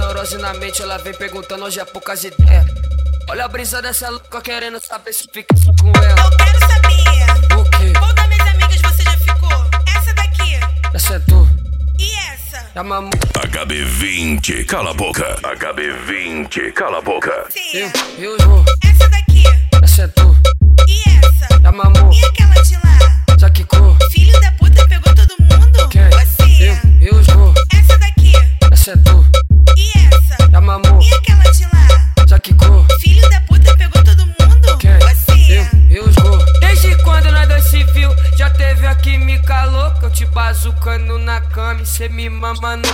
neurose na mente, ela vem perguntando, hoje é poucas ideias. Olha a brisa dessa louca querendo saber se fica só com ela. Eu quero saber. O quê? Qual das minhas amigas você já ficou? Essa daqui. Já sentou? E essa? Já mamou? HB20, cala a boca. HB20, cala a boca. Sim. Eu vou. Essa daqui. Já sentou? E essa? Já mamou? E aquela de lá? Já quicou? Filho da puta pegou todo mundo? Quem? Você. Eu vou. Essa daqui. Já sentou? E essa? Já mamou? E aquela de lá? Já quicou? Filho da puta pegou todo mundo? Quem? Você. Eu vou. Desde quando nós dois se viu, já teve a química louca. Eu te bazucando na cama e cê me mamando